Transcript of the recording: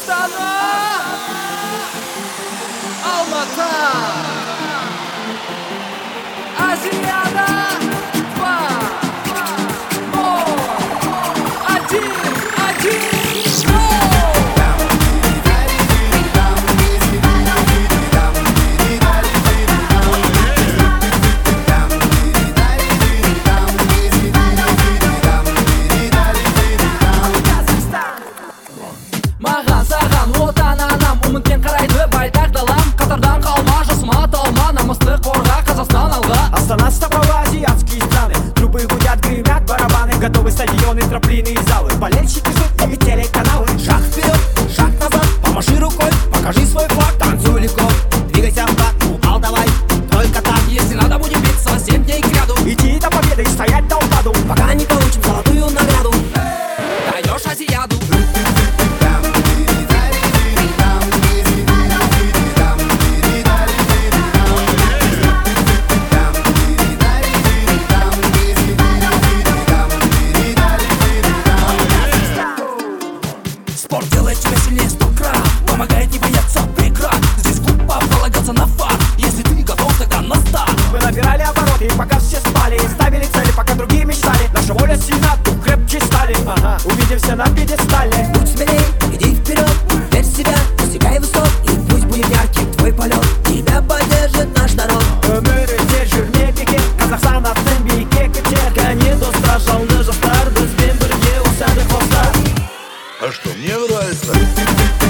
Астана, Алматы, Азияда 2, 0, 1, 1. Маған саған отан анам, үмітпен қарайды байтақ далам. Қатардан қалма, жасыма талма, намысты қорға, Қазақстан алға. Астана, Ставрово, азиатские страны. Трубы гудят, гремят барабаны. Готовы стадионы, трамплины и залы. Болельщики ждут и телеканалы. Шаг вперед, шаг назад, помаши рукой, покажи свой флаг. Танцуй легко, двигайся в такт, упал давай, только так. Если надо, будем биться 7 дней к ряду. Иди до победы и стоять до упаду, пока не получим золотую награду. Даешь Азияду. Спорт делает тебя сильнее 100 крат, помогает не бояться преград. Здесь глупо полагаться на фарт, если ты готов, тогда на старт. Мы набирали обороты, пока все спали, и ставили цели, пока другие мечтали. Наша воля сильна, дух крепче стали. Увидимся на пьедестале. Будь смелей, иди вперед, верь в себя, достигай высот. И пусть будет ярким твой полет, тебя поддержит наш народ. Ömür geçir mekike, Қазақстан аттың биікке көтер. Кәне достар, жалынды жастар, бізбен бірге ұсады қостар. А что, мне нравится?